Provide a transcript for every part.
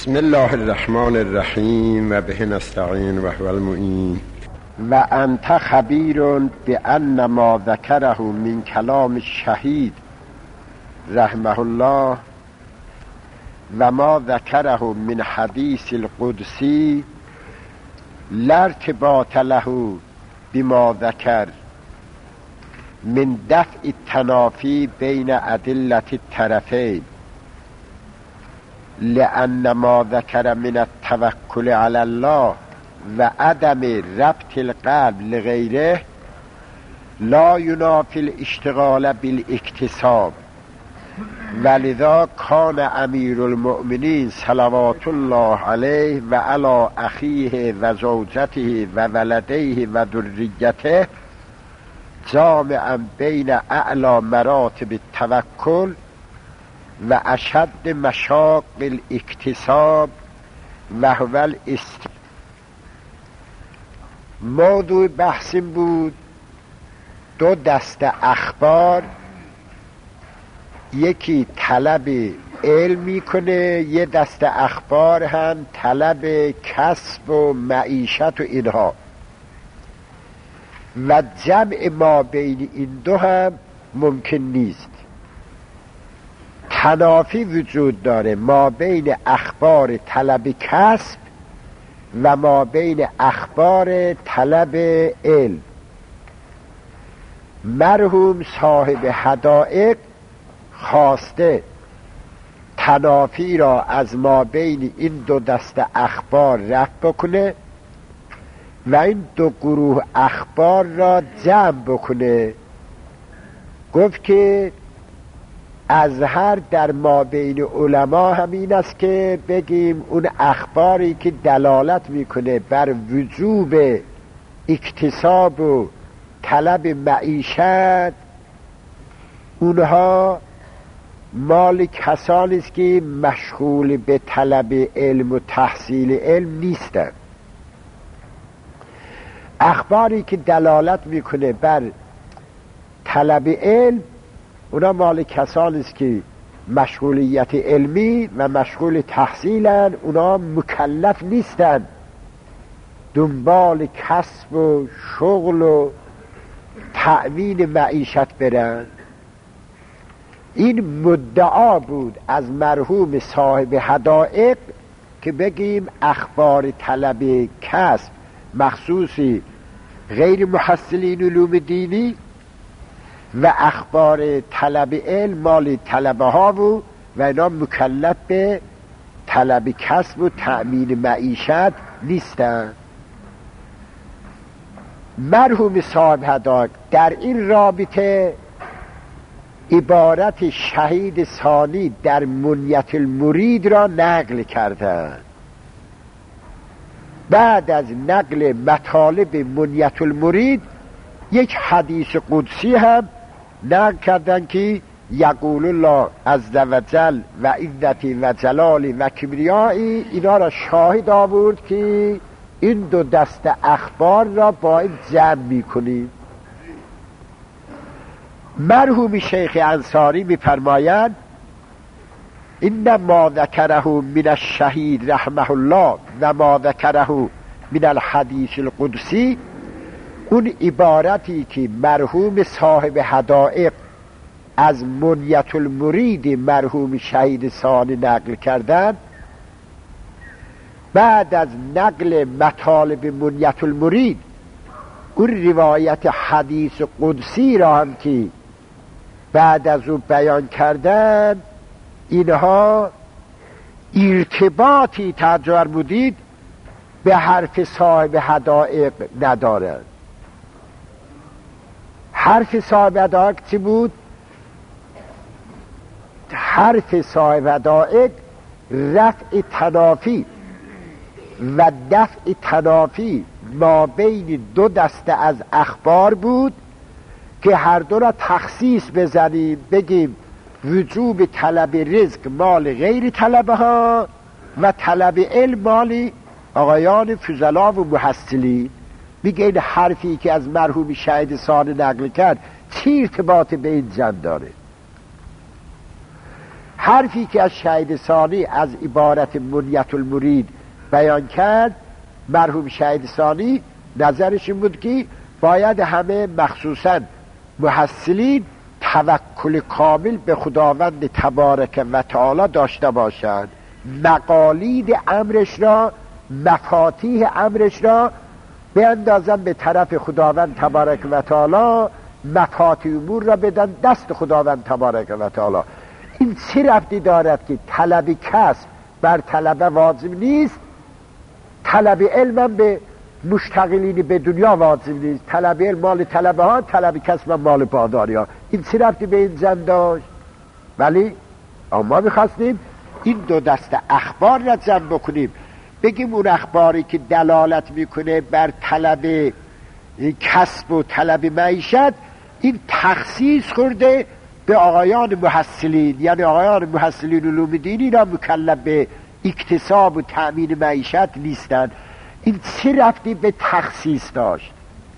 بسم الله الرحمن الرحیم و به نستعین و هو المعین. و انت خبیر بأن ما ذکره من کلام الشهید رحمه الله و ما ذکره من حدیث القدسی لا ارتباط له بما ذکر من دفع التنافی بین ادلة الطرفین، لأن ما ذکر من التوکل علی الله و عدم ربط القلب لغیره لا ینافی الاشتغال بالاکتساب، ولذا کان امیر المؤمنین صلوات الله علیه و علی اخیه و زوجته و ولدیه و ذریته جامعا بین اعلی مراتب التوکل و اشد مشاق الاکتساب و هو موضوع بحثیم بود دو دسته اخبار، یکی طلب علم میکنه، یه دسته اخبار هم طلب کسب و معیشت و اینها، و جمع ما بین این دو هم ممکن نیست. تنافی وجود داره ما بین اخبار طلب کسب و ما بین اخبار طلب علم. مرحوم صاحب حدائق خواسته تنافی را از ما بین این دو دسته اخبار رفع بکنه و این دو گروه اخبار را جمع بکنه. گفت که ازهر در ما بین علما همین است که بگیم اون اخباری که دلالت میکنه بر وجوب اکتساب و طلب معیشت، اونها مال کسانی است که مشغول به طلب علم و تحصیل علم نیستند. اخباری که دلالت میکنه بر طلب علم، اونا مال کسانی است که مشغولیت علمی و مشغول تحصیلن، اونا مکلف نیستن دنبال کسب و شغل و تأمین معیشت برن. این مدعا بود از مرحوم صاحب حدائق که بگیم اخبار طلب کسب مخصوصی غیر محصلین علوم دینی و اخبار طلب علم مال طلبه ها و اینا مکلف به طلب کسب و تأمین معیشت نیستن. مرحوم صاحب حدائق در این رابطه عبارت شهید ثانی در منیت المرید را نقل کردند. بعد از نقل مطالب منیت المرید یک حدیث قدسی هم نقل کردن که یقول الله عز و جل و عزتی و جلالی و کبریایی، اینا را شاهد آورد که این دو دسته اخبار را باید جمع میکنیم. مرحوم شیخ انصاری میفرمایند این ما ذکره من الشهید رحمه الله و ما ذکره من الحدیث القدسی، اون عبارتی که مرحوم صاحب حدائق از منیت المرید مرحوم شهید ثانی نقل کردن، بعد از نقل مطالب منیت المرید اون روایت حدیث قدسی را هم که بعد از اون بیان کردن، اینها ارتباطی تجار بودید به حرف صاحب حدائق ندارند. حرف صاحب حدائق چی بود؟ حرف صاحب حدائق رفع تنافی و دفع تنافی ما بین دو دسته از اخبار بود که هر دو را تخصیص بزنیم، بگیم وجوب طلب رزق مال غیر طلبه ها و طلب علم مال آقایان فضلا و محصلین. میگه این حرفی که از مرحوم شهید ثانی نقل کرد چی ارتباط به این جمع داره؟ حرفی که از شهید ثانی از عبارت منیت المرید بیان کرد، مرحوم شهید ثانی نظرش این بود که باید همه مخصوصا محصلین توکل کامل به خداوند تبارک و تعالی داشته باشند، مقالید امرش را، مفاتیح امرش را بیندازن به طرف خداوند تبارک و تعالی، مفاتیح امور را بدن دست خداوند تبارک و تعالی. این چه ربطی دارد که طلب کسب بر طلبه واجب نیست، طلب علم به مشتغلین به دنیا واجب نیست، طلب علم مال طلبه ها، طلب کسب مال پاداری ها. این چه ربطی به این زن داشت؟ ولی ما میخواستیم این دو دسته اخبار را جمع بکنیم، بگیم اون اخباری که دلالت میکنه بر طلب کسب و طلب معیشت، این تخصیص خورده به آقایان محصلین، یعنی آقایان محصلین علوم دینی را مکلف به اکتساب و تأمین معیشت نیستند. این چه ربطی به تخصیص داشت؟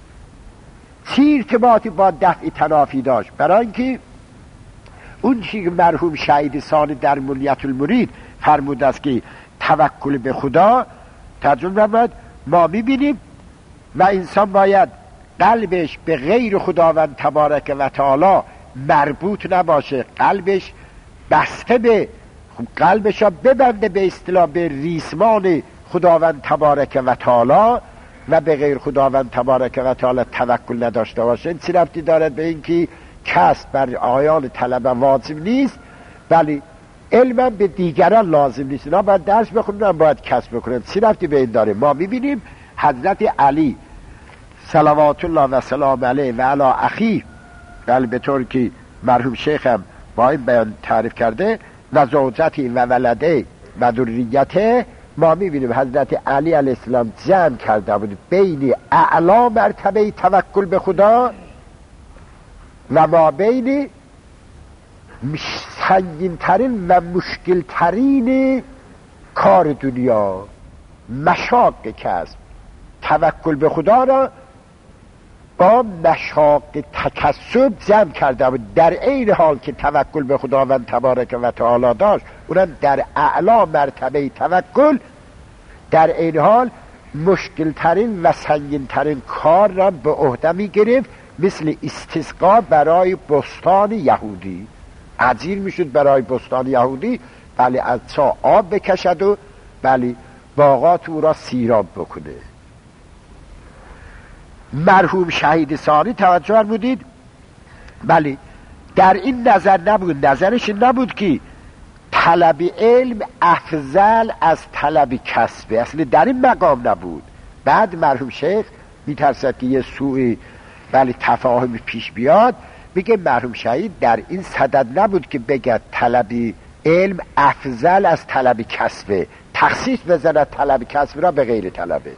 چه ارتباطی با دفع تنافی داشت؟ برای اینکه اون چیزی که مرحوم شهید ثانی در منیت المرید فرمود است که توکل به خدا، ترجمه ما میبینیم و انسان باید قلبش به غیر خداوند تبارک و تعالی مربوط نباشه، قلبش بسته به قلبش را ببنده به اصطلاح به ریسمان خداوند تبارک و تعالی و به غیر خداوند تبارک و تعالی توکل نداشته باشه. این چه ربطی دارد به اینکه کسب بر آیان طلبه واجب نیست، ولی علم به دیگران لازم نیست، نه باید درس بخونن، نه باید کسب بکنن. چه ربطی به این داره؟ ما میبینیم حضرت علی صلوات الله و سلام علیه و علی اخی، بله به طور که مرحوم شیخ هم با این بیان تعریف کرده، و زوجتی و ولده و ذریته، ما میبینیم حضرت علی علیه السلام جمع کرده بود بین اعلا مرتبه توکل به خدا و ما بین سنگین ترین و مشکل ترین کار دنیا، مشاق کسب. توکل به خدا را با مشاق تکسب جمع کرده بود، در عین حال که توکل به خداوند تبارک و تعالی داشت، اونم در اعلا مرتبه توکل، در عین حال مشکل ترین و سنگین ترین کار را به عهده می گرفت، مثل استسقا برای بستان یهودی. عجیر میشد برای بستان یهودی، بله از چا آب بکشد و بله باغات او را سیراب بکنه. مرحوم شهید ثانی توجه فرمودید، بله در این نظر نبود، نظرش نبود که طلب علم افضل از طلب کسبه، اصلا در این مقام نبود. بعد مرحوم شیخ میترسد که یه سوء بله تفاهم پیش بیاد، میگه مرحوم شهید در این صدد نبود که بگه طلب علم افضل از طلب کسبه، تخصیص بزند طلب کسب را به غیر طلبه.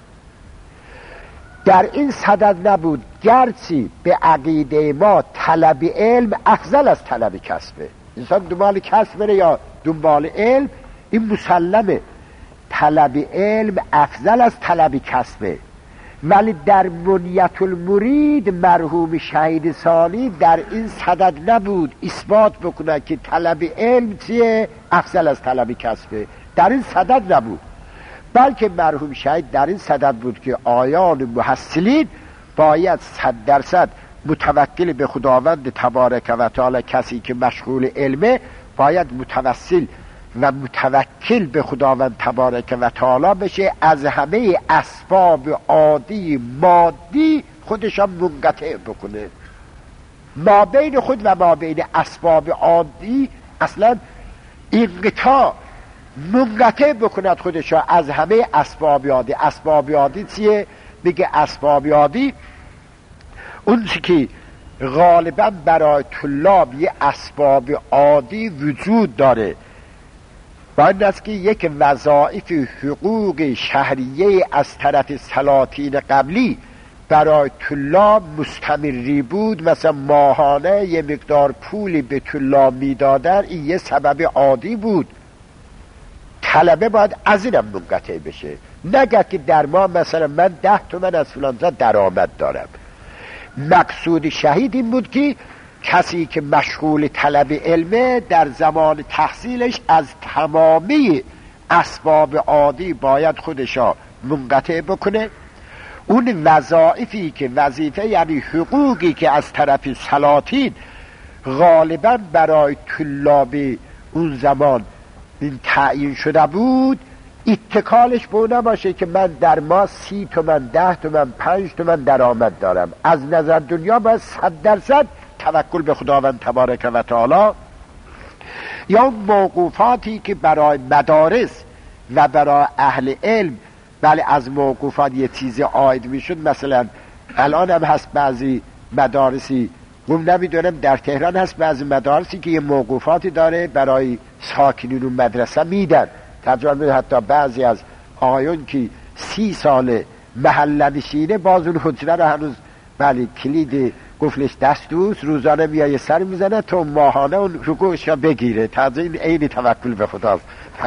در این صدد نبود، گرچه به عقیده ما طلب علم افضل از طلب کسبه، انسان دنبال کسب بره یا دنبال علم، این مسلمه، طلب علم افضل از طلب کسبه. ولی در منیت المرید مرحوم شهید ثانی در این صدد نبود اثبات بکنه که طلب علم چیه افضل از طلب کسبه، در این صدد نبود، بلکه مرحوم شهید در این صدد بود که آیان محصلین باید 100% متوکل به خداوند تبارک و تعالی، کسی که مشغول علمه باید متوسل و متوکل به خداوند تبارک و تعالی بشه، از همه اسباب عادی مادی خودشان منقطع بکنه. ما بین خود و ما بین اسباب عادی اصلا انقطاع، منقطع بکند خودشان از همه اسباب عادی. اسباب عادی چیه؟ بگه اسباب عادی اون چی که غالبا برای طلاب یه اسباب عادی وجود داره، باید است که یک وظایف حقوق شهریه از طرف سلاطین قبلی برای طلاب مستمری بود، مثلا ماهانه یه مقدار پولی به طلاب میدادن، این یه سبب عادی بود. طلبه باید از اینم منقطع بشه، نگه که در ما مثلا من 10 تومن از فلانجا درآمد دارم. مقصود شهید این بود که کسی که مشغول طلب علمه در زمان تحصیلش از تمامی اسباب عادی باید خودشا منقطع بکنه. اون وظایفی که وظیفه یعنی حقوقی که از طرف سلاطین غالبا برای طلاب اون زمان این تعیین شده بود، اتکالش به اون نباشه که من در ماه 30 تومن 10 تومن 5 تومن درآمد دارم. از نظر دنیا باید 100% توکل به خداوند تبارک و تعالی. یا موقوفاتی که برای مدارس و برای اهل علم بله از موقوفات یه چیزی عاید میشد. مثلا الان هم هست بعضی مدارسی، نمیدونم در تهران هست بعضی مدارسی که یه موقوفاتی داره برای ساکنین و مدرسه میدن. تجربه حتی بعضی از آقایون که 30 سال محله نشینه باز اون حجره رو هنوز بله کلید گفلش دست دوست روزانه میایه سر میزنه تو ماهانه اون حقوقش رو بگیره. تازه این عین توکل به خداست.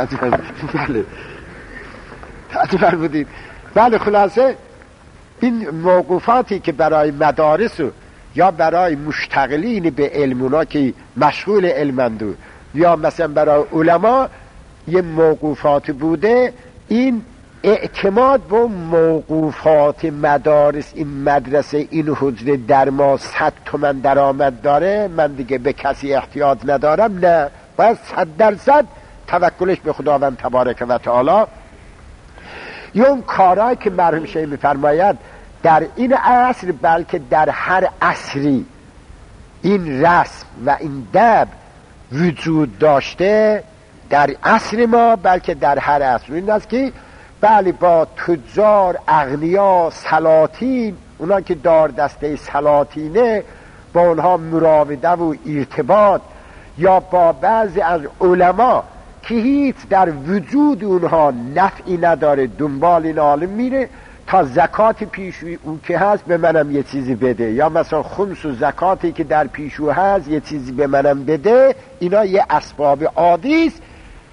تجربه بودید. بله خلاصه این موقوفاتی که برای مدارس یا برای مشتغلین به علمونا که مشغول علمندو یا مثلا برای علما یه موقوفات بوده، این اعتماد به موقوفات مدارس این مدرسه این حجره در ما 100 تومن درآمد داره من دیگه به کسی احتیاج ندارم، نه، باید 100% توکلش به خداوند تبارک و تعالی. یا اون کارهایی که مرحوم شیخ میفرماید در این عصر بلکه در هر عصری این رسم و این دب وجود داشته، در عصر ما بلکه در هر عصر این است که بله با تجار اغنیا سلاطین، اونا که دار دسته سلاطینه، با اونها مراوده و ارتباط، یا با بعضی از علما که هیچ در وجود اونها نفعی نداره دنبال این عالم میره تا زکات پیشوی اون که هست به منم یه چیزی بده، یا مثلا خمس و زکاتی که در پیشو هست یه چیزی به منم بده. اینا یه اسباب عادی است.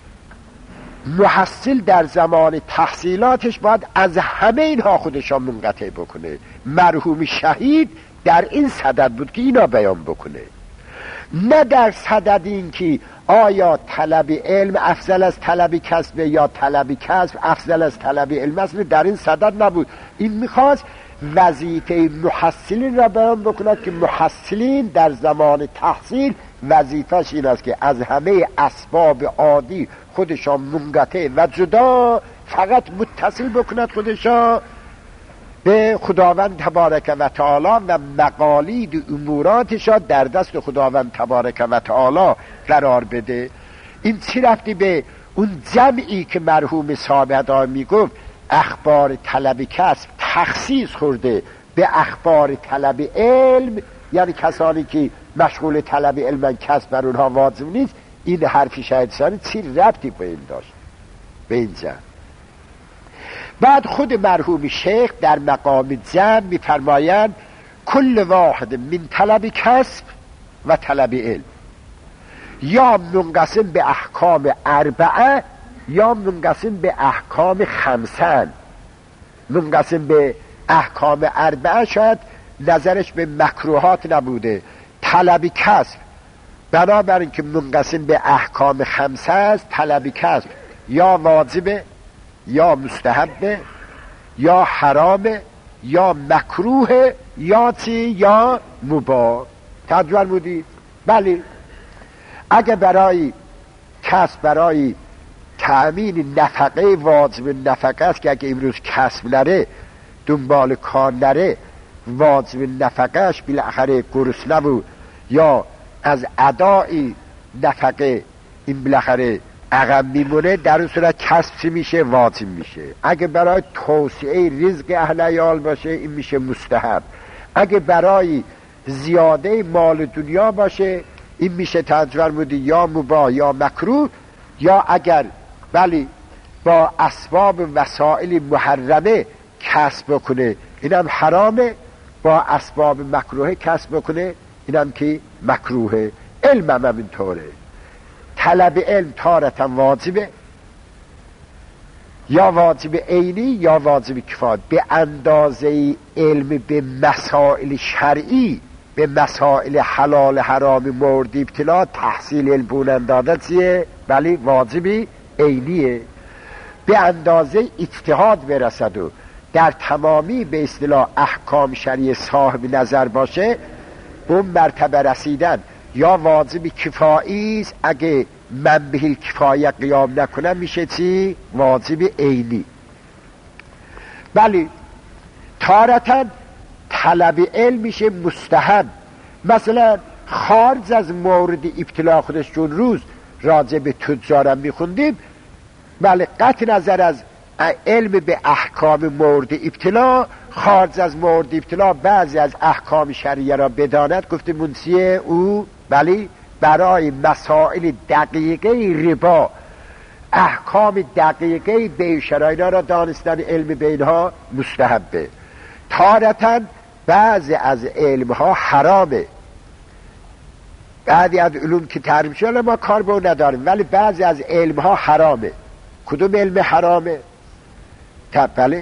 محصل در زمان تحصیلاتش باید از همه اینها خودشان منقطع بکنه. مرحوم شهید در این صدد بود که اینا بیان بکنه، نه در صدد این که آیا طلب علم افضل از طلب کسب یا طلب کسب افضل از طلب علم است. در این صدد نبود. این میخواست وظیفه محصلین را بیان بکند که محصلین در زمان تحصیل وظیفهش این است که از همه اسباب عادی خودشان منقطع و جدا فقط متصل بکند خودشان به خداوند تبارک و تعالی و مقالید اموراتش را در دست خداوند تبارک و تعالی قرار بده. این چی رفتی به اون جمعی که مرحوم صاحب میگفت اخبار طلب کسب تخصیص خورده به اخبار طلب علم، یعنی کسانی که مشغول طلب علم کسب بر اونها واجب نیست. این حرفی شاید چی ربطی به این داشت به این جمع؟ بعد خود مرحوم شیخ در مقام جمع میفرمایند کل واحد من طلب کسب و طلب علم یا منقسم به احکام 4 یا منقسم به احکام 5. منقسم به احکام 4 شاید نظرش به مکروهات نبوده. طلب کسب بنابراین که منقسم به احکام 5 است، طلب کسب یا واجبه یا مستحبه یا حرامه یا مکروه یا چی یا مباح. تجربه بودید؟ بله. اگه برای کسب برای تأمین نفقه واجب نفقه است که اگه امروز کسب نره دنبال کار نره واجب نفقهش بالاخره گرسنه و یا از ادای نفقه این بالاخره عقب میمونه، در اون صورت کسب چی میشه؟ واجب میشه. اگه برای توسعه رزق اهل عیال باشه این میشه مستحب. اگه برای زیاده مال دنیا باشه این میشه تجربه بودی یا مباح یا مکروه. یا اگر ولی با اسباب وسائل محرمه کسب بکنه اینم حرامه، با اسباب مکروه کسب بکنه اینم که مکروهه. علم هم اینطوره. طلب علم تارتا واجبه، یا واجب عینی یا واجب کفایت. به اندازه علم به مسائل شرعی به مسائل حلال حرام مورد ابتلا تحصیل علم بونن داده چیه؟ ولی واجبی عینیه. به اندازه اجتهاد برسد و در تمامی به اصطلاح احکام شرعی صاحب نظر باشه، اون مرتبه رسیدن یا واجب کفایی است، اگه من به کفایه قیام نکنم میشه چی؟ واجب عینی. ولی تارتا طلب علم میشه مستحب. مثلا خارج از مورد ابتلا خودش، چون روز راجع به تجارم میخوندیم، ولی قطع نظر از علم به احکام مورد ابتلا، خارج از مورد ابتلا بعضی از احکام شرعیه را بداند، گفته منسیه او، ولی برای مسائل دقیقه ربا، احکام دقیقه به شراینا را دانستن علم بینها مستحبه. تارتا بعضی از علمها حرامه، بعضی از علوم که تحریم شده ما کار به اون نداریم، ولی بعضی از علمها حرامه. کدوم علم حرامه؟ بله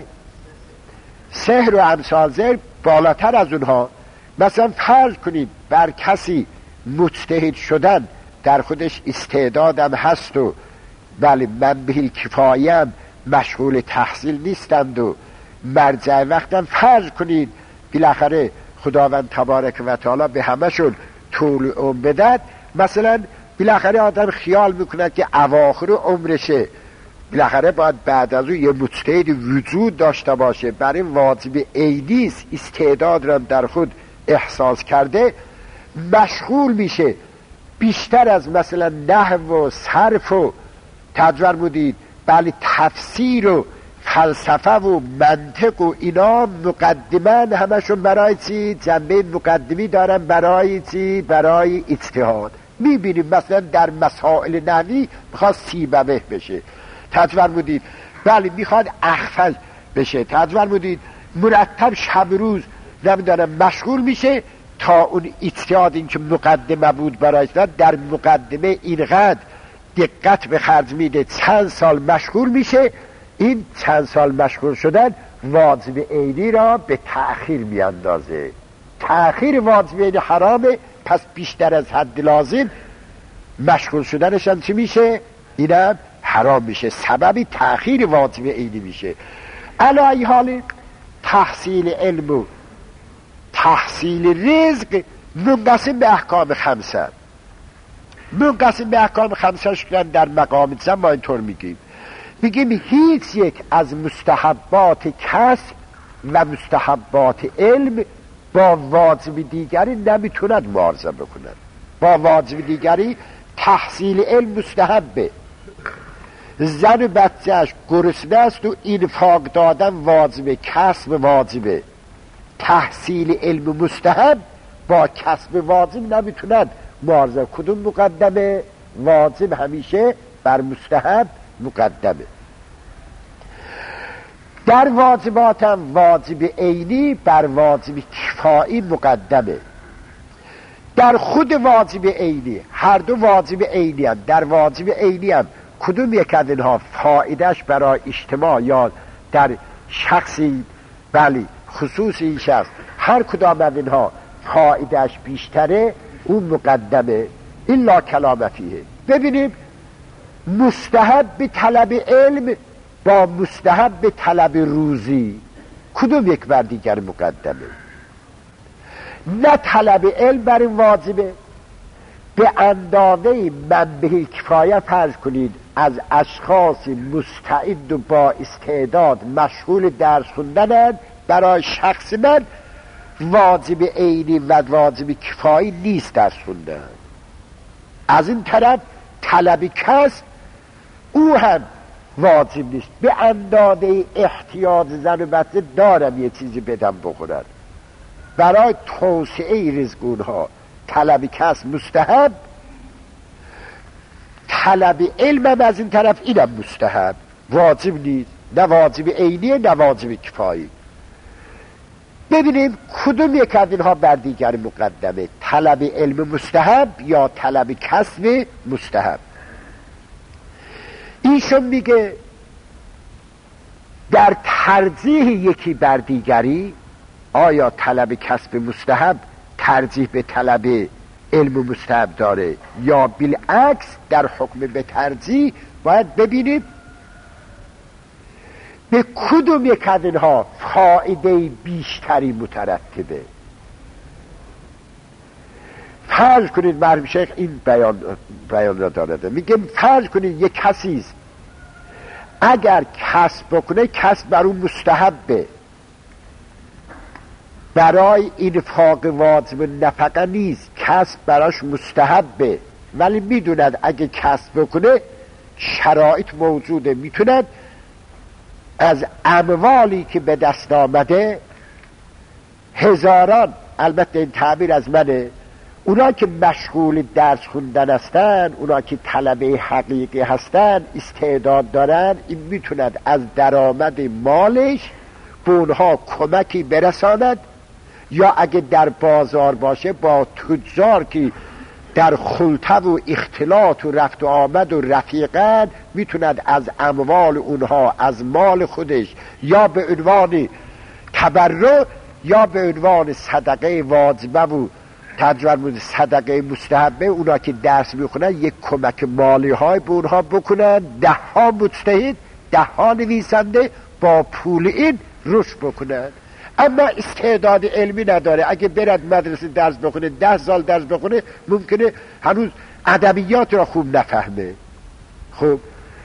سحر و امثال ذلک بالاتر از اونها. مثلا فرض کنید بر کسی مجتهد شدن در خودش استعدادم هست و بله من به کفایم مشغول تحصیل نیستند و مرجع وقتم، فرض کنید بالاخره خداوند تبارک و تعالی به همشون طول عمر بدهد، مثلا بالاخره آدم خیال میکند که اواخر عمرشه، بالاخره باید بعد از اون یه مجتهد وجود داشته باشه، برای واجب عینی است، استعداد را در خود احساس کرده، مشغول میشه بیشتر از مثلا نحو و صرف و تجور بودید بله تفسیر و فلسفه و منطق و اینا، مقدمان همشون برای چی؟ جنبه مقدمی دارن برای چی؟ برای اجتهاد. میبینیم مثلا در مسائل نحوی میخواد سیبوه بشه، تجور بودید بله میخواد اخفل بشه، تجور بودید مرتب شب روز نمیدونم مشغول میشه تا اون اجتهاد این که مقدمه بود برایش در مقدمه اینقدر دقت به خرج میده، چند سال مشغول میشه، این چند سال مشغول شدن واجب عینی را به تأخیر میاندازه. تأخیر واجب عینی حرامه، پس بیشتر از حد لازم مشغول شدنش هم چی میشه؟ اینم حرام میشه، سببی تأخیر واجب عینی میشه. علی حال تحصیل علم و تحصیل رزق منقسم به احکام خمسه. منقسم به احکام خمسه شدن در مقام زن ما اینطور میگیم هیچ یک از مستحبات کسب و مستحبات علم با واجب دیگری نمیتوند معارضه بکنند. با واجب دیگری تحصیل علم مستحبه، زن بچهش گرسنه است و انفاق دادن واجبه، کسب واجبه. تحصیل علم مستحب با کسب واجب نمیتوند معارضه. کدوم مقدمه؟ واجب همیشه بر مستحب مقدمه. در واجبات هم واجب عینی بر واجب کفایی مقدمه. در خود واجب عینی، هر دو واجب عینی هم، در واجب عینی هم کدوم یک از اینها فایدهش برای اجتماع یا در شخصی بله خصوص این شخص هر کدام از اینها فایدهش بیشتره، اون مقدمه. الا کلام فیه. ببینیم مستحب به طلب علم با مستحب به طلب روزی کدوم یک بر دیگر مقدمه؟ نه طلب علم بر این واجبه. به اندازه من به کفایه فرض کنید از اشخاص مستعد و با استعداد مشغول درس خوندنند، برای شخص من واجب عینی و واجب کفایی نیست درس خوندن. از این طرف طلب کسب او هم واجب نیست. به اندازه احتیاج زن و بچه دارم یه چیزی بدم بخورن، برای توسعه رزق اونها طلب کسب مستحب، طلب علم از این طرف اینم مستحب، واجب نیست، نه واجب عینی نه واجب کفایی. ببینیم کدوم یک از اینها بر دیگر مقدمه، طلب علم مستحب یا طلب کسب مستحب. ایشون میگه در ترجیح یکی بر دیگری، آیا طلب کسب مستحب ترجیح به طلب علم مستحب داره یا بالعکس در حکم به ترجیح، باید ببینیم به کدوم یک از اینها فایده بیشتری مترتبه. فرض کنید مرحوم شیخ این بیان را دارده، میگه فرض کنید یک کسی است اگر کسب بکنه کسب بر اون مستحبه، برای انفاق واجب نفقه نیست، کسب براش مستحبه، ولی میدوند اگه کسب بکنه شرایط موجوده، میتوند از اموالی که به دست آمده هزاران، البته این تعبیر از منه، اونا که مشغول درس خوندن هستن، اونا که طلبه حقیقی هستن، استعداد دارن، این میتوند از درآمد مالش به اونها کمکی برساند، یا اگه در بازار باشه با تجار که در خلطه و اختلاط و رفت و آمد و رفیقن، میتوند از اموال اونها، از مال خودش، یا به عنوان تبرع یا به عنوان صدقه واجبه و تجربه صدقه مستحبه، اونا که درس میخونن یک کمک مالی های به اونها بکنن، 10 مجتهد 10 نویسنده با پول این رشد بکنن. اما استعداد علمی نداره، اگه برد مدرسه درس بخونه 10 سال درس بخونه ممکنه هنوز ادبیات را خوب نفهمه. خب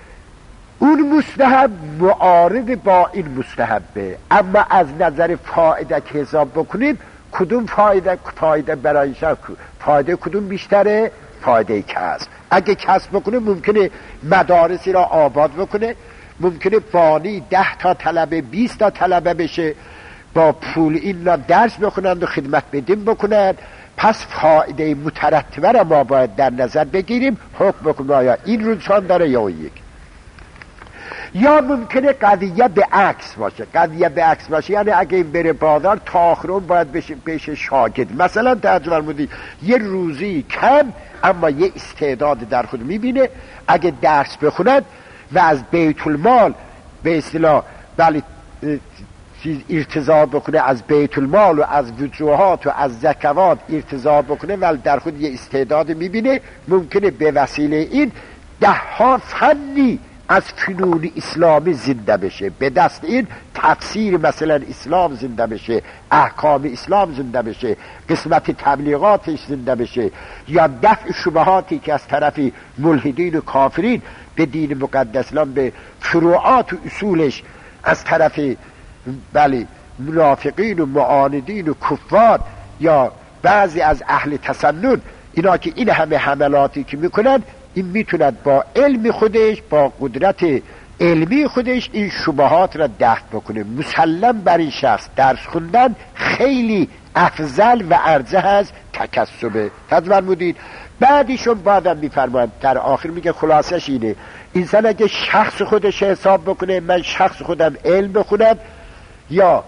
اون مستحب معارض با این مستحبه، اما از نظر فایده که حساب بکنیم کدوم فایده برای شخص، فایده کدوم بیشتره؟ فایده کسب. اگه کسب بکنه ممکنه مدارسی را آباد بکنه، ممکنه بانی 10 تا طلبه 20 تا طلبه بشه، با پول این را درس بخونند و خدمت بدین بکنند. پس فایده مترتبه را ما باید در نظر بگیریم، حکم بکنیم آیا این رجحان داره یا یک. یا ممکنه قضیه به عکس باشه. قضیه به عکس باشه یعنی اگه این بره بازار تا آخرون باید بشه شاگرد. مثلا ترجمه فرمودید یه روزی کم اما یه استعداد در خود میبینه، اگه درس بخوند و از بیت المال به اصطلاح ولی ارتضا بکنه، از بیت المال و از وجوهات و از زکوات ارتضا بکنه، ولی در خود یه استعداد میبینه، ممکنه به وسیله این 10 فنی از فنون اسلامی زنده بشه، به دست این تفسیر مثلا اسلام زنده بشه، احکام اسلام زنده بشه، قسمت تبلیغاتش زنده بشه، یا دفع شبهاتی که از طرف ملحدین و کافرین به دین مقدس اسلام، به فروعات و اصولش از طرف منافقین و معاندین و کفار یا بعضی از اهل تسنن، اینا که این همه حملاتی که میکنن، این میتوند با علم خودش، با قدرت علمی خودش این شبهات را دفع بکنه. مسلم بر این شخص درس خوندن خیلی افضل و ارجح از تکسبه. فرمودید بعدیشون بعدم میفرمایند در آخر میگه خلاصش اینه، انسان اگه شخص خودش حساب بکنه، من شخص خودم علم بخونم یا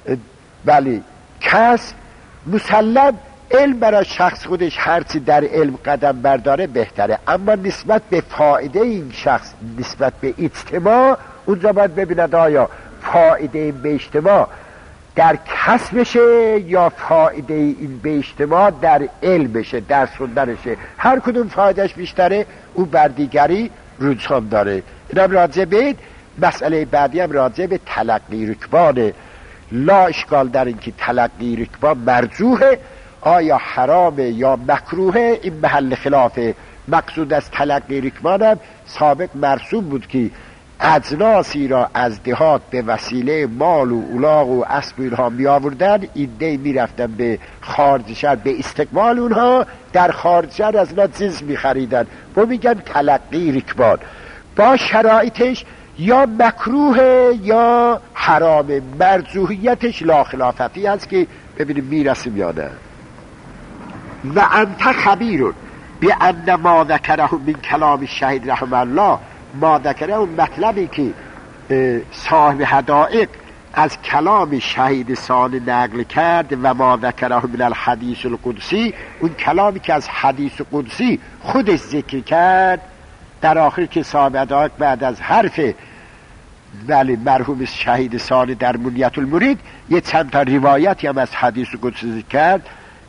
کس، مسلم علم برای شخص خودش هرچی در علم قدم برداره بهتره، اما نسبت به فایده این شخص نسبت به اجتماع اونجا باید ببیند آیا فایده این به اجتماع در کسبشه یا فایده این به اجتماع در علمشه، در خوندنشه. هر کدوم فایدهش بیشتره او بر دیگری رجحان داره. اینم راجع به مسئله بعدی هم راجع به تلقی رکبانه. لا اشکال در این که تلقی رکبان مرجوحه، آیا حرامه یا مکروهه این محل خلافه. مقصود از تلقی رکبان هم سابق مرسوم بود که اجناسی را از دهات به وسیله مال و الاغ و اسب و اینها می آوردن، ایده می رفتن به خارج شهر به استقبال اونها، در خارج شهر از اینا جنس می خریدن و میگن تلقی رکبان. با شرایطش یا مکروه یا حرام، مرجوحیتش لا خلاف فیه است که ببینیم میرسیم یا نه. و انت خبیرون بی ان ما ذکره من کلام شهید رحمه الله، ما ذکره اون مطلبی که صاحب حدائق از کلام شهید ثانی نقل کرد، و ما ذکره من الحدیث القدسی، اون کلامی که از حدیث قدسی خودش ذکر کرد در آخر که صاحب حدائق بعد از حرف مرحوم شهید ثانی در منیت المرید یه چند تا روایتی هم از حدیث قدسی ذکر کرد.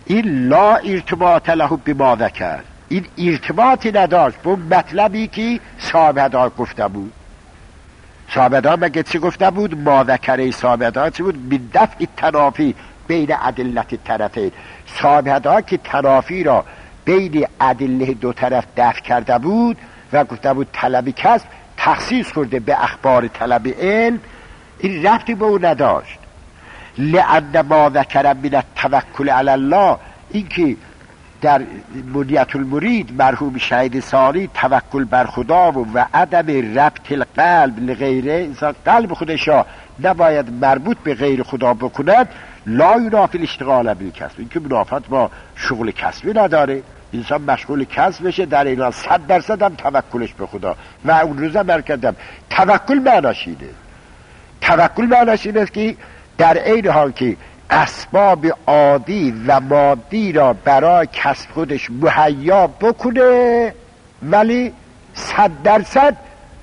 این لا ارتباط له بما ذکر، این ارتباطی نداشت با مطلبی که صاحب هدایت گفته بود. صاحب هدایت مگه چی گفته بود؟ ما ذکره صاحب هدایت چی بود؟ بی دفع تنافی بین ادلت طرفین. صاحب هدایت که تنافی را بین ادله دو طرف دفع کرده بود و گفته بود طلب کسب تخصیص کرده به اخبار طلب علم، این ربطی به او نداشت. لأن ما ذکر من التوکل علی الله، این که در منیت المرید مرحوم شهید ثانی توکل بر خدا و عدم ربط القلب لغیره، انسان قلب خودش را نباید مربوط به غیر خدا بکند، لا ینافی الاشتغال بالکسب، این که منافات با شغل کسبی نداره. انسان مشغول کسب بشه، در این حال 100% هم توکلش به خدا. و اون روزم برکردم توکل معناش اینه، توکل معناش اینه که در این حال که اسباب عادی و مادی را برای کسب خودش مهیا بکنه، ولی 100%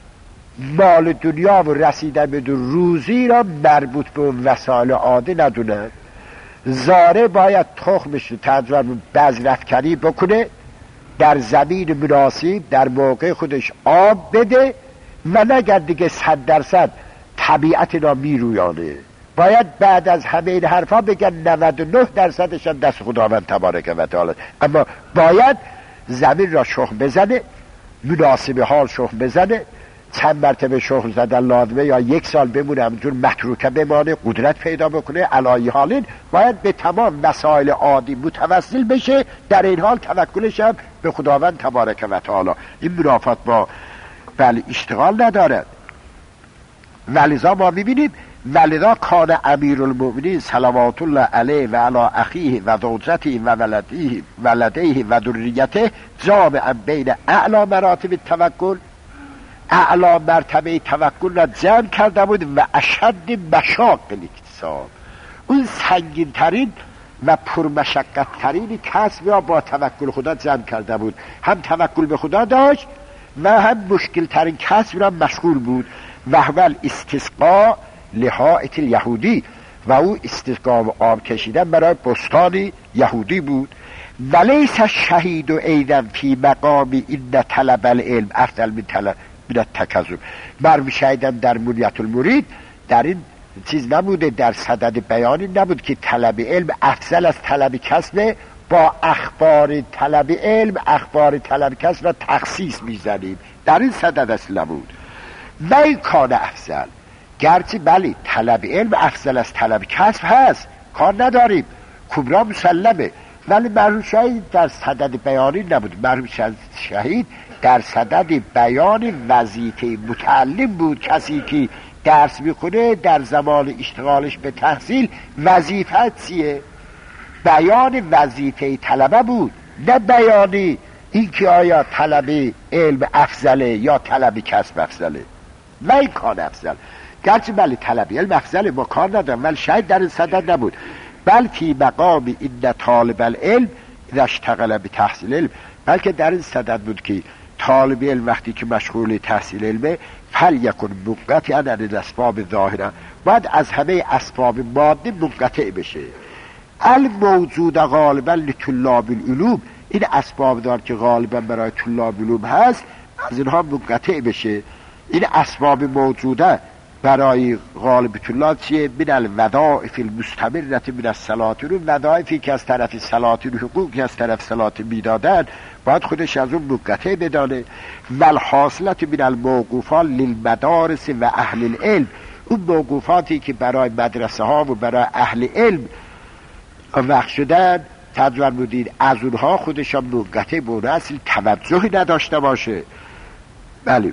مال دنیا و رسیدن به روزی را مربوط به وسایل عادی ندونه. زاره باید تخمش رو تجربه بذرافکنی بکنه، در زمین مناسب در موقع خودش آب بده و نگر دیگه 100% طبیعت را میرویانه. باید بعد از همه این حرفا بگن 99% هم دست خداوند تبارک و تعالی، اما باید زمین را شخم بزنه، مناسب حال شخم بزنه، چند مرتبه شخم زدن لازمه، یا 1 سال بمونه همونجور متروکه بمانه، قدرت پیدا بکنه. علای حالین باید به تمام مسائل عادی متوسل بشه، در این حال توکلش هم به خداوند تبارک و تعالی. این منافات با اشتغال ندارد. ولذا ما میبینیم ولذا کان امیر المؤمنین صلوات الله علیه و علی اخیه و زوجته و ولدیه و ذریته جامعا بین اعلی مراتب التوکل، اعلی مرتبه توکل را جمع کرده بود و اشد مشاق الاکتساب، اون سنگین ترین و پرمشقت ترین کسب را با توکل خدا جمع کرده بود. هم توکل به خدا داشت و هم مشکل ترین کسب را مشغول بود. و اول استسقا لحائط الیهودی، و او استسقا و آب کشیدن برای بستان یهودی بود. ولیس شهید و ایدن فی مقام این طلب العلم افضل من التکذب. مرحوم شهیدم در منیت المرید در این چیز نبوده، در صدد بیانی نبود که طلب علم افضل از طلب کسب، با اخبار طلب علم اخبار طلب کسب را تخصیص میزنیم، در این صدد اصل نبود. نه کان افضل، گرچه بلی طلب علم افضل از طلب کسب هست، کار نداریم، کبرا مسلمه، ولی مرحوم شهید در صدد بیانی نبود. مرحوم شهید در صدد بیان وظیفه متعلم بود. کسی که درس میخونه در زمان اشتغالش به تحصیل وظیفه چیه؟ بیان وظیفه طلبه بود، نه بیانی این که آیا طلب علم افضله یا طلب کسب افضله. نه این کار افضل، گرچه بلی طلب علم افضله، ما کار ندارم، ولی شاید در این صدد نبود. بلکه مقام این طالب العلم اذا اشتغل به تحصیل علم، بلکه در این صدد بود که طالب علم وقتی که مشغول تحصیل علمه فلیکن منقطعا عن الاسباب ظاهره، باید از همه اسباب ماده منقطع بشه. الموجود غالبا لطلاب العلوم، این اسباب دار که غالبا برای طلاب العلوم هست از اینها منقطع بشه. این اسباب موجوده برای غالب طلاب چیه؟ من الوظائف المستمرة من السلاطین، وظایفی که از طرف سلاطین و حقوقی از طرف سلاطین میدادن باید خودش از اون منقطع بدانه. والحاصلة من الموقوفات للمدارس و اهل العلم، اون موقوفاتی که برای مدرسه ها و برای اهل علم وقت شدن تجربه بودید، از اونها خودشان منقطع بوده، اصل توجهی نداشته باشه. بله.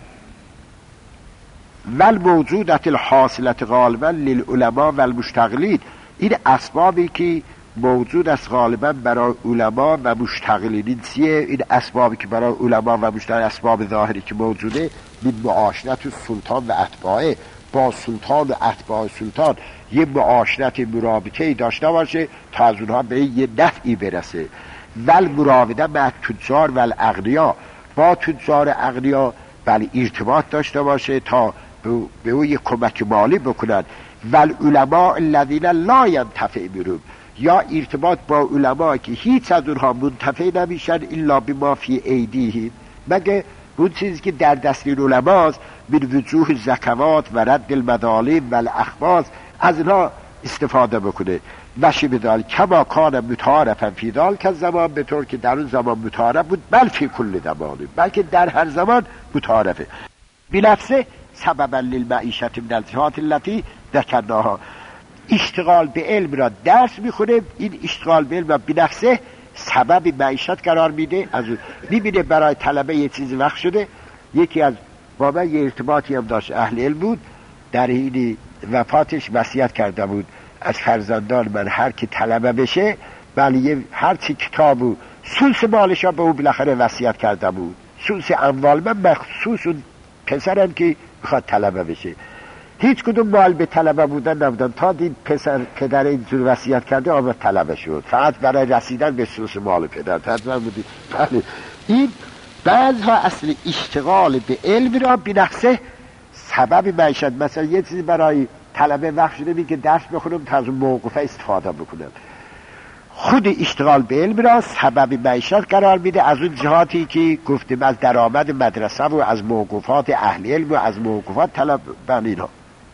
والموجودات الحاصلة غالبا للعلماء والمشتغلین، این اسبابی که موجود است غالبا برای علما و مشتغلین چیه؟ این اسبابی که برای علما و مشتغلین، اسباب ظاهری که موجوده، من معاشرت سلطان و اتباعه، با سلطان و اتباع سلطان یه معاشرت مرابطه‌ای داشته باشه تا از اونها به یه نفعی برسه. والمراوده مع تجار و الاغنیا، با تجار اغنیا ولی ارتباط داشته باشه تا به او یک کمک مالی بکنن. والعلماء الذین لا ینتفع منهم، یا ارتباط با علما که هیچ از اونها منتفع نمیشن الا بما فی ایدیهم، مگه اون چیزی که در دست علماست من وجوه زکوات و رد المظالم و الاخباز، از اینها استفاده بکنه. مشی بدال کما کان متعارفا فی ذلک الزمان، به طور که در اون زمان متعارف بود، بل فی کل زمان، بلکه در هر زمان متعارفه. بنفسه سببا للمعیشت من الجهات التي ذکرناها، اشتغال به علم را درس میخونه، این اشتغال به علم را بنفسه سبب معیشت قرار میده. از اون میبینه برای طلبه یه چیزی وقت شده. یکی از با من یه ارتباطی هم داشت، اهل علم بود، در این وفاتش وصیت کرده بود از فرزندان من هر کی طلبه بشه، ولی هر چی کتاب و سلس مالش ها به او بالاخره وصیت کرده بود، سلس اموال من مخصوص اون پسرم که میخواد طلبه بشه. هیچ کدوم مال به طلبه بودن نبودن، تا دید پدر اینجور وصیت کرده آمد طلبه شد، فقط برای رسیدن به سلس مال پدر. تدبیر بودید. این بعضها اصل اشتغال به علم را بنفسه سبب معیشت. مثلا یه چیزی برای طلبه وقت شده میگه درس بخونم تا از اون موقفه استفاده بکنم، خود اشتغال به علم را سبب معیشت قرار میده. از اون جهاتی که گفتیم از درآمد مدرسه و از موقوفات اهل علم و از موقوفات طلبان اینها.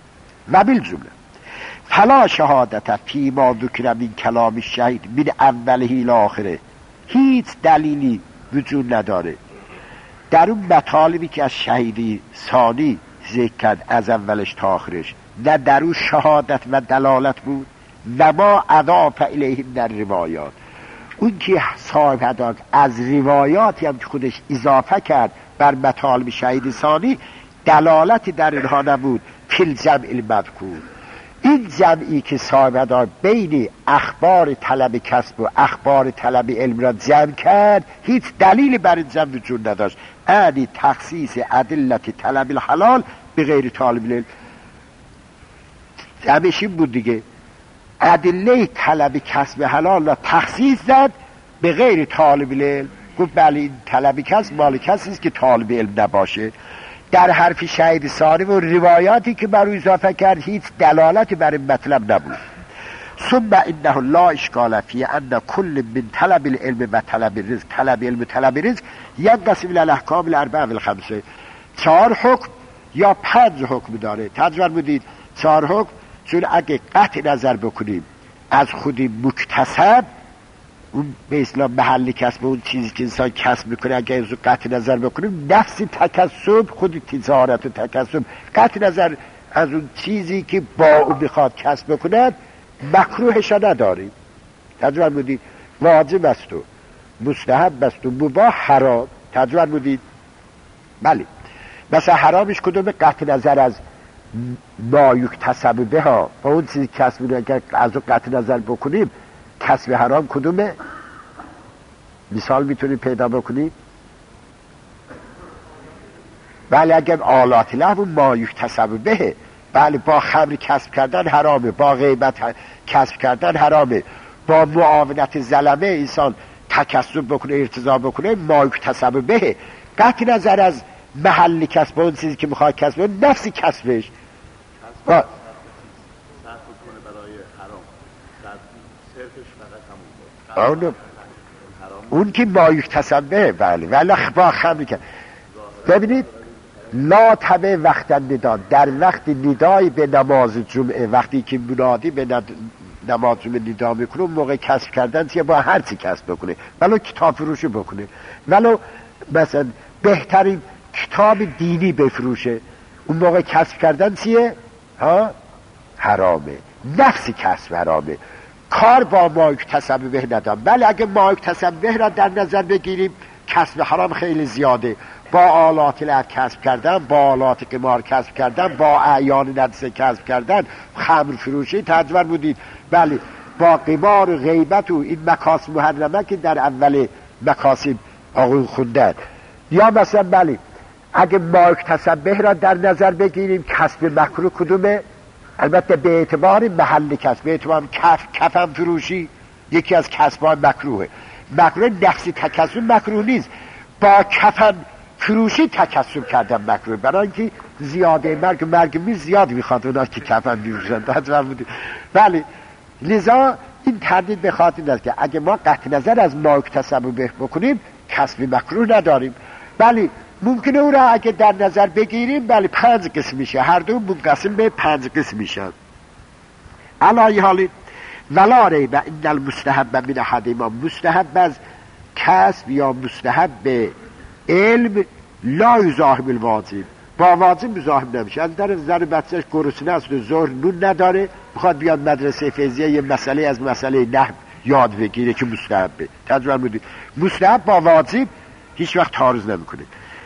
و بالجمله فلا شهادت فی ما ذکر من کلام الشهید من اوله الی آخره، هیچ دلیلی وجود نداره در اون مطالبی که از شهیدی ثانی ذکر کرد از اولش تا آخرش، نه در اون شهادت و دلالت بود و ما اضاف الیهم در روایات، اون که صاحب اداک از روایاتی هم که خودش اضافه کرد بر مطالب شهید ثانی، دلالتی در اینها نبود فی الجمع المذکور. این جمعی که صاحب اداک بین اخبار طلب کسب و اخبار طلب علم را جمع کرد، هیچ دلیل بر این جمع وجود نداشت. یعنی تخصیص ادلت طلب الحلال به غیر طالب العلم. جمعش این بود دیگه، ادله طلب کسب حلال را تخصیص زد به غیر طالب العلم. گفت بله این طلب کسب مال کسی است که طالب علم نباشه. در حرف شهید ثانی و روایاتی که بر او اضافه کرد هیچ دلالتی بر این مطلب نبود. ثم انه لا اشکال فی ان کل من طلب العلم و طلب الرزق، طلب علم و طلب رزق ينقسم الى الاحکام الاربعه و الخمسه، 4 حکم یا 5 حکم داره. تجربه بودید 4 حکم، چون اگه قطع نظر بکنیم از خودی مکتسب، اون به اسلام محل کسب، اون چیزی که انسان کسب میکنه، اگه از قطع نظر بکنیم نفس تکسب، خود تجارت و تکسب، قطع نظر از اون چیزی که با او بخواد کسب بکند مکروهش نداریم. تجربه بودید واجب است و مستحب است و مباح حرام. تجربه بودید بله. مثلا حرامش کدومه؟ قطع نظر از ما یکتسب به ها، با اون چیزی کسب میکنه اگر از اون قطع نظر بکنیم کسب حرام کدومه؟ مثال میتونید پیدا بکنید؟ بله اگر آلات لهو ما یکتسب به، بله با خمر کسب کردن حرامه، با غیبت کسب کردن حرامه، با معاونت ظلمه انسان تکسب بکنه ارتضا بکنه ما یکتسب به. قطع نظر از محل کسب، اون چیزی که میخواد کسب کنه نفس کسبش اون که ما یکتسب به، بله ولی با خمر کرد. ببینید لا تبع وقت الندا، در وقت ندای به نماز جمعه، وقتی که منادی به نماز جمعه ندا میکنه اون موقع کسب کردن چیه؟ با هر چی کسب بکنه، ولو کتاب فروشی بکنه، ولو مثلا بهترین کتاب دینی بفروشه، اون موقع کسب کردن چیه؟ حرامه، نفس کسب حرامه. کار با ما یکتسب به ندارم. بله اگه ما یکتسب به را در نظر بگیریم کسب حرام خیلی زیاده، با آلات لعب کسب کردن، با آلات قمار کسب کردن، با اعیان ندسه کسب کردن، خمر فروشی. تجربه بودید بله با قمار و غیبت و این مکاسب محرمه که در اول مکاسب آقای خوندن. یا مثلا بله اگه ما یکتسب به را در نظر بگیریم کسب مکروه کدومه؟ البته به اعتبار محل کسب، به اعتبار کفن فروشی یکی از کسب‌های مکروهه. مکروه نفسی تکسب مکروه نیست، با کفن فروشی تکسب کردن مکروه، برای اینکه زیاده مرگ می زیاد میخواد اونا که کفن میفروشن. بله لذا این تردید به خاطر است که اگه ما قطع نظر از ما اکتسب به بکنیم کسب مکروه نداریم. بله ممکنه او را اگه در نظر بگیریم بله 5 قسم میشه، هر دو منقسم به 5 قسم میشن. علای حالی ولا ریب ان المستحب من احدهما، مستحب از کسب یا مستحب به علم لا یزاحم الواجب، با واجب مزاحم نمیشه. از در نظر بچه‌اش گرسنه است و ظهر نون نداره، میخواد بیاد مدرسه فیزیه یه مسئله از مسئله نحو یاد بگیره که مستحبه. تجربه بودید مستحب با واجب هیچ وقت تعارض نمیکنه.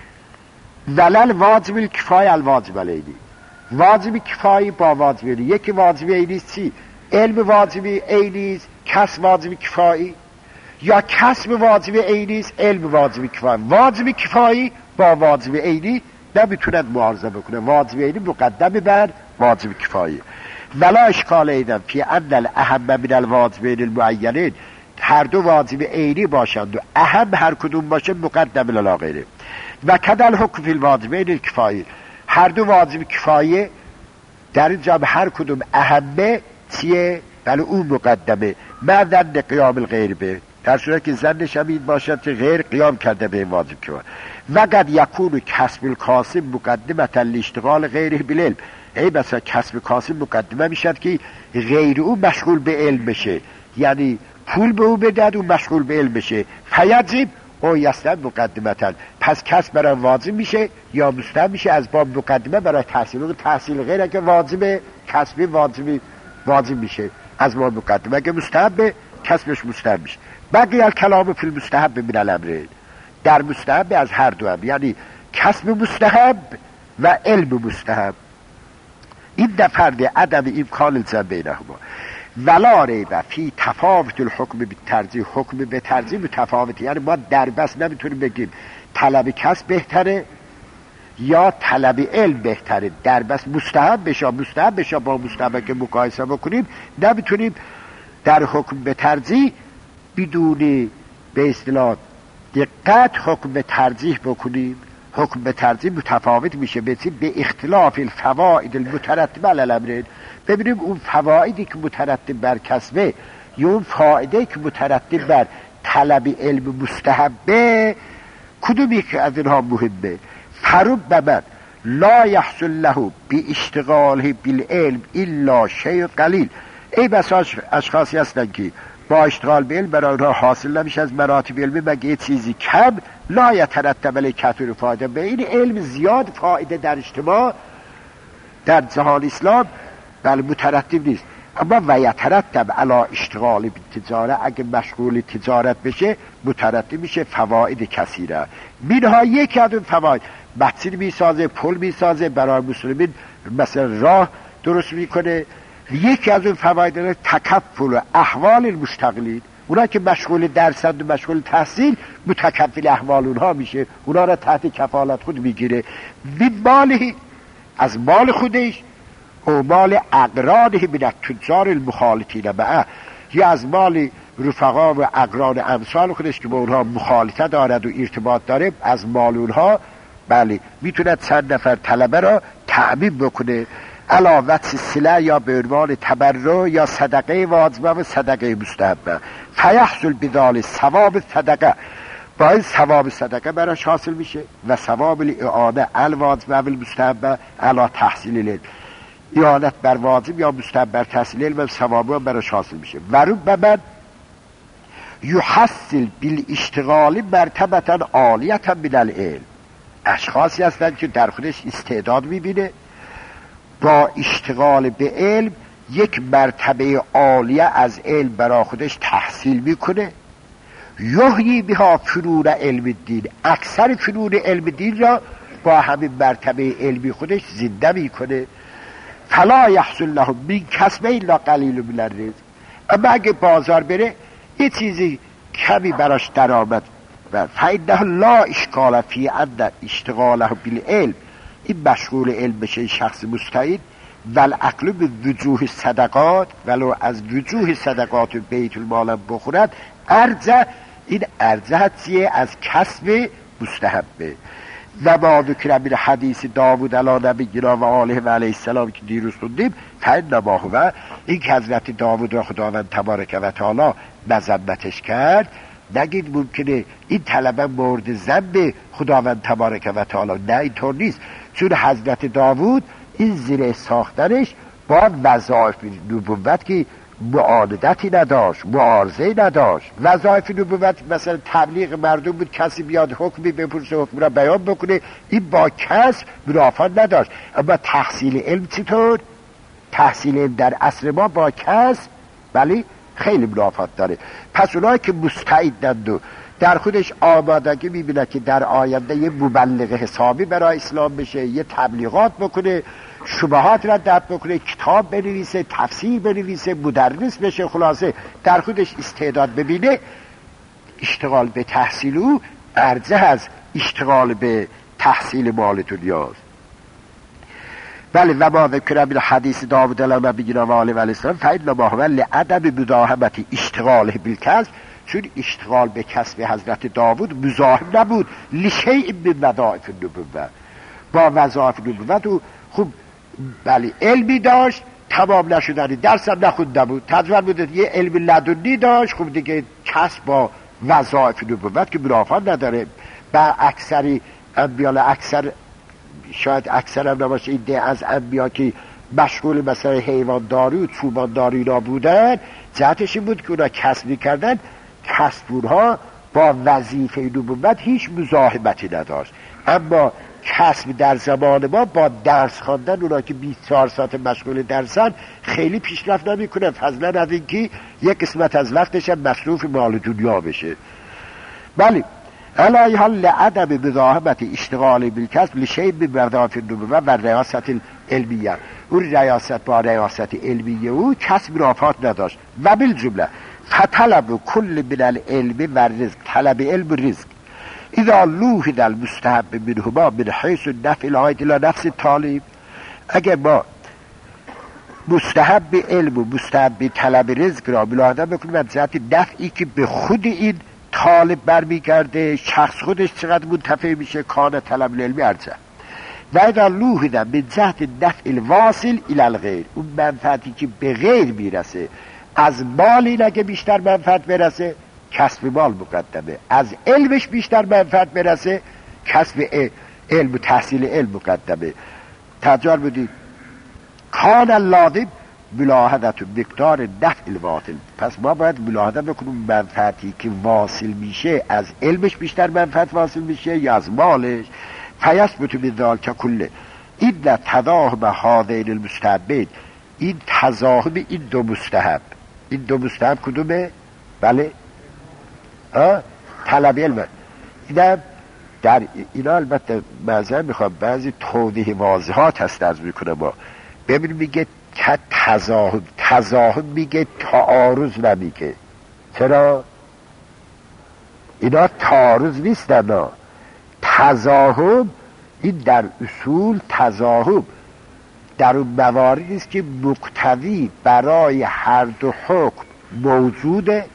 ولل واجب الکفایه الواجب علیه، واجب کفایی با واجب عینی. یکی واجب عینی چی؟ علم واجب عینی است، کسب واجب کفایی، یا کسب واجب عینی است، علم واجب کفایی. واجب کفایی با واجب عینی نمیتوند معارضه بکنه، واجب عینی مقدم بر واجب کفایی. ولا اشکال ایدم فی ان الاهم من الواجبین المعینین، هر دو واجب عینی باشند و اهم هر کدوم باشه مقدم علی غیره. و کدل حکم فی الواجبین الکفایی، هر دو واجب کفایه در اینجا هر کدوم اهمه چیه؟ بله اون مقدمه. مدن قیام الغیر به، در صورت که ظنش هم این باشد که غیر قیام کرده به واجب کفایه. و قد یکون کسب الکاسب مقدمتا لاشتغال غیره بالعلم، ای مثلا کسب کاسب مقدمه میشد که غیر او مشغول به علم بشه، یعنی پول به او بدهد و مشغول به علم بشه. فیجب او یستن مقدمتا، پس کسب برای واجب میشه یا مستحب میشه از باب مقدمه برای تحصیل. و تحصیل غیر که واجب، کسب واجب میشه از باب مقدمه، که مستحب کسبش مستحب میشه. بقی الکلام فی المستحب من الامر، در مستحب از هر دو هم، یعنی کسب مستحب و علم مستحب. این در فرد عدم امکان الجمع بینهما. ولا ریب فی تفاوت الحکم بالترجیح، حکم به ترجیح متفاوت، یعنی ما در بس نمیتونیم بگیم طلب کسب بهتره یا طلب علم بهتره، در بس مستحب بشه با مستحب که مقایسه بکنیم نمیتونیم در حکم به ترجیح بدون به اصطلاح دقت حکم به ترجیح بکنیم. حکم به ترجیح متفاوت میشه به اختلاف الفوائد المترتبه علی الامر. ببینیم اون فوائدی که مترتب بر کسبه یا اون فایده که مترتب بر طلب علم مستحبه کدومی که از اینها مهمه. فرب بمن لا یحصل له بی اشتغاله بالعلم الا شیء قلیل، ای بس اشخاصی هستن که با اشتغال به علم برای اونها حاصل نمیشه از مراتب علمی مگه یه چیزی کم. لا یترتب علی کثیر فایده، به این علم زیاد فایده در اجتماع در جهان اسلام بله مترتب نیست. اما و یترتب علی اشتغال بالتجاره، اگه مشغول تجارت بشه مترتب میشه فواید کثیره. منها یکی از اون فواید مسجد میسازه، پل میسازه برای مسلمین، مثلا راه درست میکنه. یکی از اون فواید تکفل احوال المشتغلین، اونا که مشغول درسند و مشغول تحصیل متکفل احوال اونها میشه، اونا را تحت کفالت خود میگیره. بی مالی از مال خودش و مال اقرانه من تجار المخالطین معه، یا از مال رفقا و اقران امثال خودش که با اونها مخالطه دارد و ارتباط داره، از مال اونها بله میتونه چند نفر طلبه را تعمیم بکنه علاوه صله یا به عنوان تبرع یا صدقه واجبه و صدقه مستحبه. فیحصل بذال ثواب صدقه، با این ثواب صدقه براش حاصل میشه و ثواب الاعانه الواجبه و المستحبه علی تحصیل العلم، اعانت بر واجب یا مستحب بر تحصیل علم و ثواب هم براش حاصل میشه. و ربما یحصل بالاشتغال مرتبه عالیه من العلم، اشخاصی هستند که در خودش استعداد میبینه با اشتغال به علم یک مرتبه عالیه از علم برای خودش تحصیل میکنه. یحیی بها فنون علم الدین، اکثر فنون علم دین را با همین مرتبه علمی خودش زنده میکنه. فلا یحصل له من کسب الا قلیل من الرزق، اما اگه بازار بره یه چیزی کمی براش درآمد فإنه لا اشکال فی ان اشتغاله بالعلم، این مشغول علم بشه شخص مستعد والعقل به وجوه صدقات، ولو از وجوه صدقات بیت المال بخورد ارجه، این ارجه چیه؟ از کسب مستحبه. و ما ذکر من حدیث داوود علی نبینا و آله و علیه السلام که دیروز خوندیم فإنما هو، این که حضرت داوود را خداوند تبارک و تعالی مذمتش کرد، نگید ممکنه این طلبه مورد ذنب خداوند تبارک و تعالی، نه اینطور نیست، چون حضرت داوود این زیر ساختنش با وظایف نبوت که معاندتی نداشت، معارضه نداشت. وظایف نبوت مثلا تبلیغ مردم بود، کسی بیاد حکمی بپرسه حکم را بیان بکنه، این با کسب منافات نداشت. اما تحصیل علم چطور؟ تحصیل علم در عصر ما با کسب ولی خیلی منافات داره. پس اونایی که مستعدند و در خودش آمادگی میبینه که در آینده یه مبلغ حسابی برای اسلام بشه، یه تبلیغات بکنه، شبهات را دفع بکنه، کتاب بنویسه، تفسیر بنویسه، مدرس بشه، خلاصه در خودش استعداد ببینه، اشتغال به تحصیل او ارجح از اشتغال به تحصیل مال دنیاست. بله و ما ذکر من حدیث داوود علی نبینا و آله و السلام فإنما هو لعدم مزاحمت اشتغاله بالکسب، چون اشتغال به کسب حضرت داوود مزاحم نبود لشیء من وظایف النبوة، با وظایف نبوت و خوب بله علمی داشت، تمام نشدنی درس هم نخونده بود، تجربه بود، یه علم لدنی داشت، خوب دیگه کسب با وظایف نبوت که منافات نداره. با اکثری انبیاء، اکثر شاید اکثر هم نباشه ایده از انبیا که مشغول مثلا حیوانداری و چوبانداری را بودن، جهتش این بود که اونا کسب میکردن، کسبونها با وظیفه نبوت هیچ مزاحمتی نداشت. اما کسب در زمان ما با درس خواندن، اونا که 24 ساعت مشغول درسن خیلی پیشرفت نمیکنه، فضلا از اینکه یک قسمت از وقتش هم مصروف مال دنیا بشه. بله علی حال لعدم مزاحمت اشتغال بالکسب لشیء من وظایف النبوة و ریاست علمیه، اون ریاست با ریاست علمیه او کسب منافات نداشت. و بالجمله فطلب کل من العلم و رزق، طلب علم و رزق اذا لوحظ المستحب منهما من حیث النفع العائد الى نفس الطالب، اگر ما مستحب علم و مستحب طلب رزق را ملاحظه بکنیم از جهت نفعی که به خود این طالب برمیگرده، شخص خودش چقدر منتفع میشه، کان طلب العلمی ارجح. و اذا لوحظ من جهت نفع الواصل الى الغیر، اون منفعتی که به غیر میرسه از مالی نگه بیشتر منفعت برسه، کسب مال مقدمه، از علمش بیشتر منفعت برسه، کسب علم و تحصیل علم مقدمه. تجار بودید کان اللازم ملاحظت مقدار نفع الواصل، پس ما باید ملاحظه بکنیم منفعتی که واصل میشه از علمش بیشتر منفعت واصل میشه یا از مالش. فیثبت من ذلک کله این تضاهم هذین المستحبین، این تضاهم این دو مستحب، این دو مستحب کدومه؟ بله طلب علم. اینم در اینا البته معذرت میخوام بعضی توضیح واضحات هست از میکنه. ما ببین میگه تضاهم میگه تعارض نمیگه. چرا؟ اینا تعارض نیستن، تضاهم این در اصول تضاهم در اون مواردی است که مقتضی برای هر دو حکم موجوده،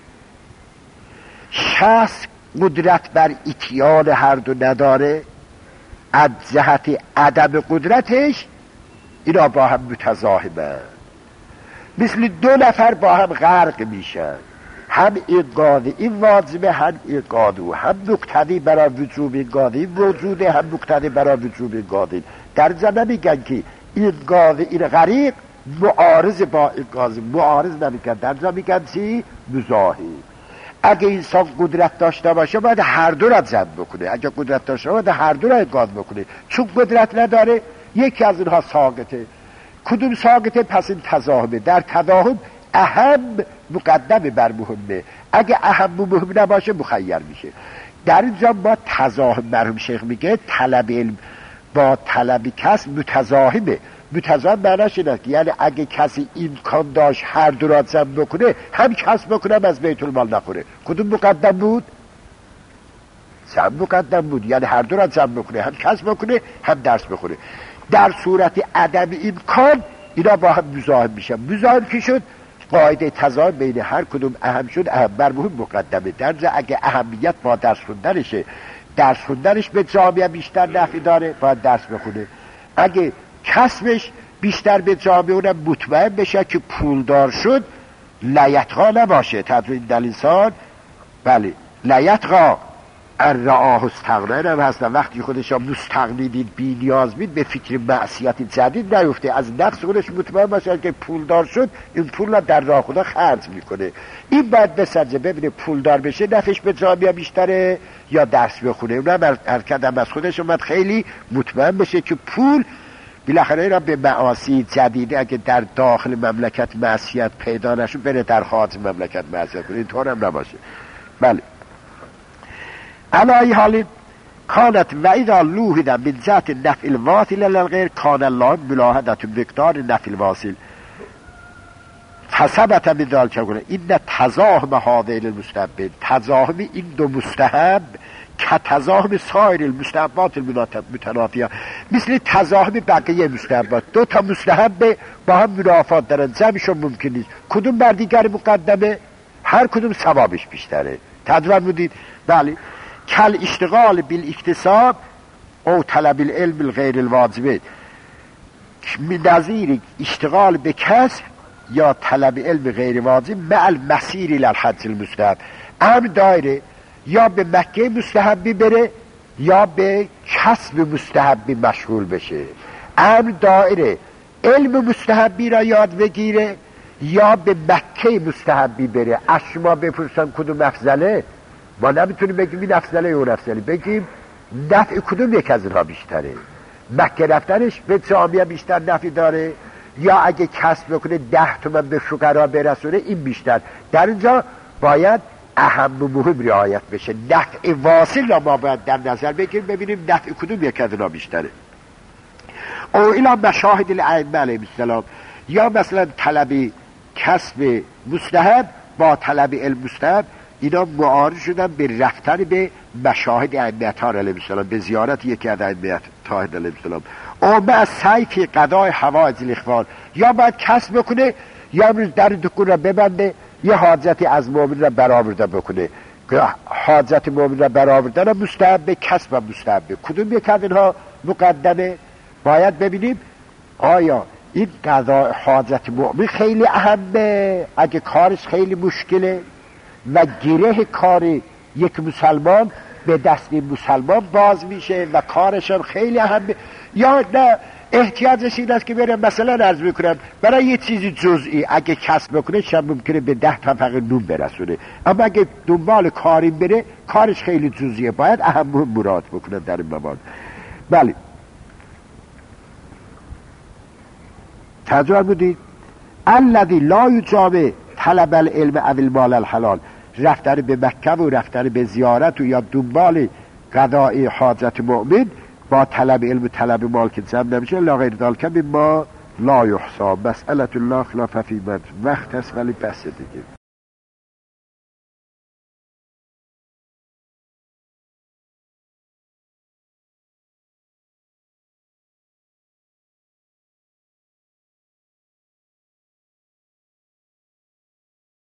شخص قدرت بر اتیان هر دو نداره، از جهت عدم قدرتش اینا با هم متضاهمه، مثل دو نفر با هم غرق میشن، هم انقاذ این واجبه هم انقاذ او، هم مقتضی برای وجوب انقاذ این موجوده، هم مقتضی برای وجوب انقاذ این. در زمین میگن که انقاذ این غریق معارض با انقاذ، معارض نمیگن، در زمین میگن چی؟ مزاحم. اگه انسان قدرت داشته باشه باید هر دو را جمع بکنه، اگه قدرت داشته باید هر دو را انقاذ بکنه، چون قدرت نداره یکی از اونها ساقطه. کدوم ساقطه؟ پس این تضاهمه. در تضاهم اهم مقدمه بر مهمه، اگه اهم و مهم نباشه مخیر میشه. در اینجا با تضاهم مرحوم شیخ میگه طلب علم با طلب کسب متضاهمه. متضاهم معناش اینه که یعنی اگه کسی امکان داشت هر دو را جمع بکنه، هم کسب بکنه هم از بیت المال نخوره، کدوم مقدم بود؟ جمع مقدم بود، یعنی هر دو را جمع بکنه، هم کسب بکنه هم درس بخوره. در صورت عدم امکان اینا با هم مزاحم میشن. مزاحم که شد قاعده تضاهم بین هر کدوم اهم شد، اهم بر مهم مقدمه. در اگه اهمیت با درس خوندنشه درس خوندنش به جامعه بیشتر نفعی داره باید درس بخونه. اگه کسبش بیشتر به جامعه اونم مطمئن بشه که پولدار شد لیتقا نباشه. تدوین دلیسان بله لیتقا الرعاه استغنین هم هستن. وقتی خودش هم مستغنی دید بی نیاز بید به فکر معصیت جدید نیفته، از نفس خودش مطمئن باشه که پولدار شد این پول را در راه خدا خرج میکنه. این باید بسنجه ببینه پولدار بشه نفعش به جامعه بیشتره یا درس بخونه. اونم حرکت هم از خودش اومد خیلی مطمئن بشه که پول بالاخره را به معاصی جدیده اگه در داخل مملکت معصیت پیدا نشد بره در خارج مملکت معصیت کنه. اینطور هم نباشه. بله علای حال کانت و اذا لوحد من ذات نفع الواصل للغیر کان الله ملاحظت مقدار نفع الواصل فثبت من ذلك کنه این تزاحم هذین المستحبین. تزاحم این دو مستحب که تزاحم سایر المستحبات المتنافیه، مثل تزاحم بقیه مستحبات. دو تا مستحب با هم منافات دارن، جمعشون ممکن نیست. کدوم بر دیگر مقدمه؟ هر کدوم ثوابش بیشتره. تجربه بودید؟ بله. کل اشتغال بالاکتساب او طلب العلم الغیر الواجبه، نظیر اشتغال به کسب یا طلب علم غیر واجب مع المسیر الى الحج المستحب. امر دایره یا به مکه مستحبی بره یا به کسب مستحبی مشغول بشه. امر دایره علم مستحبی را یاد بگیره یا به مکه مستحبی بره. از شما بپرسن کدوم افضله، ما نمیتونیم بگیم این افضله اون افضله، بگیم نفع کدوم یک از اینها بیشتره. مکه رفتنش به جامعه بیشتر نفعی داره یا اگه کسب بکنه 10 تومن به فقرا برسونه این بیشتر. در اینجا باید اهم و مهم رعایت بشه. نفع واصل را ما باید در نظر بگیریم ببینیم نفع کدوم یک از اینها بیشتره. او الا مشاهد الائمه علیهم السلام، یا مثلا طلب کسب مستحب با طلب علم مستحب اینا معارض شدن به رفتن به مشاهد ائمه اطهار علیهم السلام، به زیارت یکی از ائمه اطهار علیهم السلام. او به سعی قضای حوائج الاخوان، یا باید کسب بکنه یا امروز در دکون را ببنده یه حاجتی از مؤمن را برآورده بکنه. حاجت مؤمن را برآوردن مستحب، کسب مستحب. کدوم یک از اینها مقدمه؟ باید ببینیم آیا این قضای حاجت مؤمن خیلی اهمه، اگه کارش خیلی مشکله و گره کار یک مسلمان به دست مسلمان باز میشه و کارش هم خیلی اهمه، یا نه احتیاجش این است که برم مثلا عرض میکنم برای یه چیزی جزئی اگه کسب بکنه شب ممکنه به 10 طبق نون برسونه، اما اگه دنبال کاری بره کارش خیلی جزئیه، باید اهم مراد بکنه در این موارد. بله تجربه بودید الذی لا یجامع طلب العلم او المال الحلال، رفتن به مکه و رفتن به زیارت و یا دنبال قضای حاجت مؤمن با طلب علم و طلب مال که جمع نمیشه لا غیر ذلک مما لا یحصى. مسئله الله خلاف فی من وقت است ولی بس دیگه.